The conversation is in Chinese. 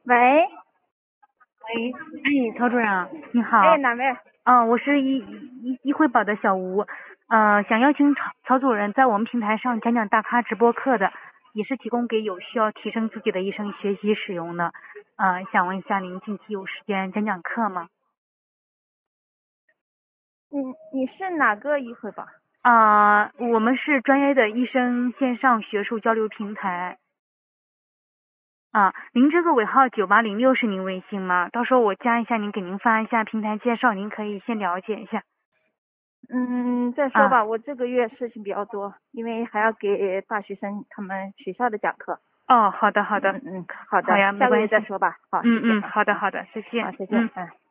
喂， 喂，哎，曹主任，你哎， 好。 哪位？ 我是一会宝的小吴，想邀请曹主任在我们平台上讲讲大咖直播课的，也是提供给有需要提升自己的医生学习使用的。想问一下您近期有时间讲讲课吗？ 你是哪个议会吧？ 我们是专业的医生线上学术交流平台。您这个尾号9806是您微信吗？到时候我加一下您，给您发一下平台介绍，您可以先了解一下。 再说吧，我这个月事情比较多，因为还要给大学生他们学校的讲课。 哦，好的好的。 好的， 好呀，没下个关系。 月再说吧。好，谢谢啊。 好的好的，再见。 好，再见。